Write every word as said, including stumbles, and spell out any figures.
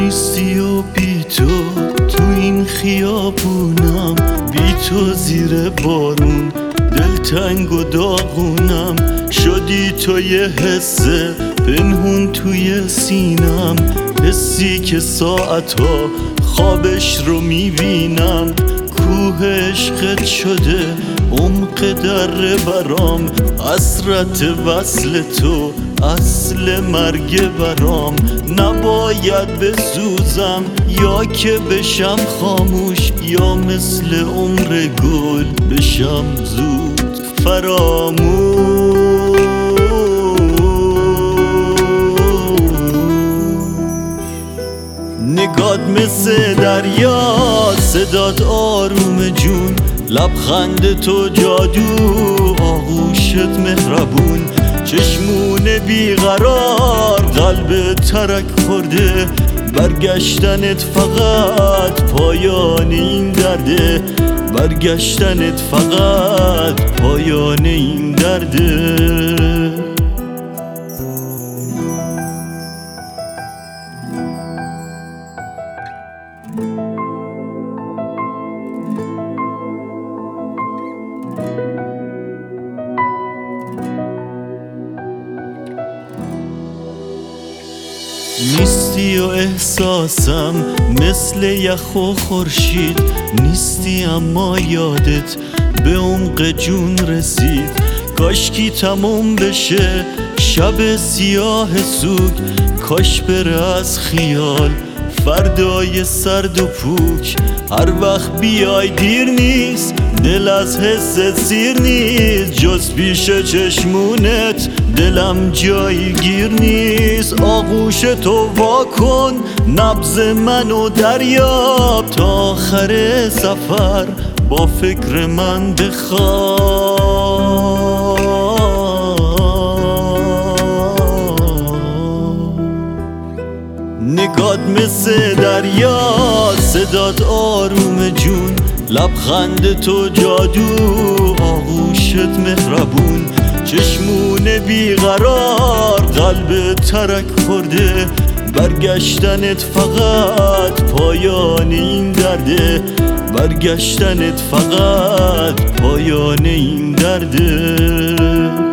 نیستی و بی تو تو این خیابونم، بی تو زیر بارون دلتنگ و داغونم. شدی تو یه حسه پنهون توی سینم، حسی که ساعتها خوابش رو میبینم. کوه عشقت شده عمق در برام، حسرت وصل تو اصل مرگ برام. نباید بسوزم یا که بشم خاموش، یا مثل عمر گل بشم زود فراموش. نگات مثل دریا، صدات آروم جون، لبخند تو جادو، آغوشت مهربون. چشمون بیقرار قلب ترک خورده، برگشتنت فقط پایان این درده، برگشتنت فقط پایان این درده. نیستی و احساسم مثل یخ و خورشید، نیستی اما یادت به عمق جون رسید. کاشکی تموم بشه شب سیاه سوگ، کاش بره از خیال فردای سرد و پوک. هر وقت بیای دیر نیست، دل از حست سیر نیست، جز پیش چشمونت دلم جایی گیر نیست. آغوش تو وا کن نبض منو دریاب، تا آخر سفر با فکر من بخواب. نگات مثل دریا، صدات آروم جون، لبخند تو جادو، آغوشت مهربون. چشمون بیقرار قلب ترک خورده، برگشتنت فقط پایان این درده، برگشتنت فقط پایان این درده.